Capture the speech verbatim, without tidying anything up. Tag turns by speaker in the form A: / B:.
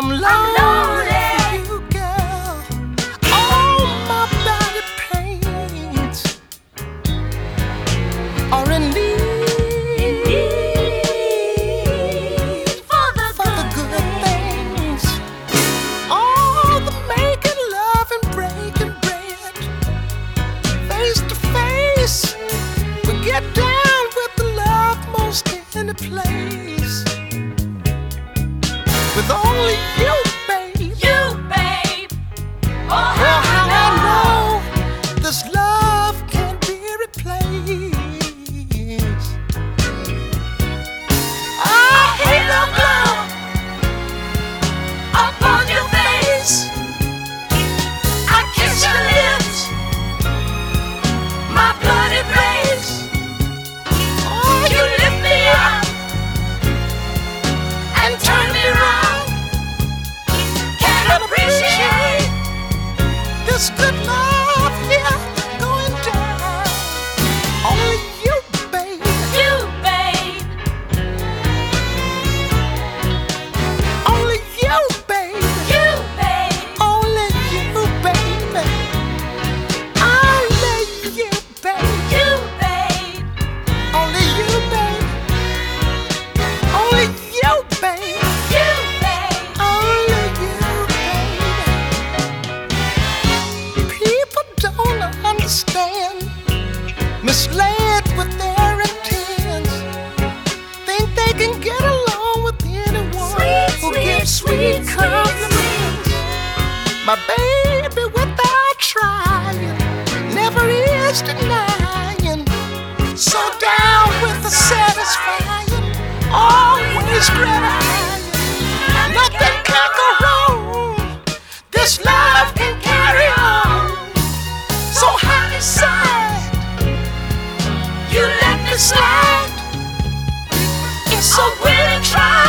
A: I'm lonely for you, girl. All my body pains are in need for the, for the good things. All the making love and breaking bread, face to face, we get down with the love most any place. With only you, babe.
B: You, babe. Oh,
A: Oh,
B: how
A: how
B: I
A: I
B: know.
A: know this love can't be replaced.
B: A halo glow upon your face. I kiss your lips, my blood it race.
A: Oh,
B: You lift me up and turn me round. Can't appreciate
A: this good love, yeah, going down. Only you, babe.
B: you, babe.
A: Only you, babe.
B: You, babe.
A: Only you, baby. Only you, babe.
B: You, babe.
A: Only you, babe. Only you, babe.
B: You, babe.
A: Only you, baby. People don't understand, misled with their intents, think they can get along with anyone
B: Sweet,
A: who
B: sweet,
A: gives
B: sweet,
A: sweet
B: sweet,
A: compliments. My baby, without trying, never is denying. So down with the satisfying, always gratifying. Nothing can go wrong. This love can carry on. So high inside,
B: You let me slide.
A: it's so really try.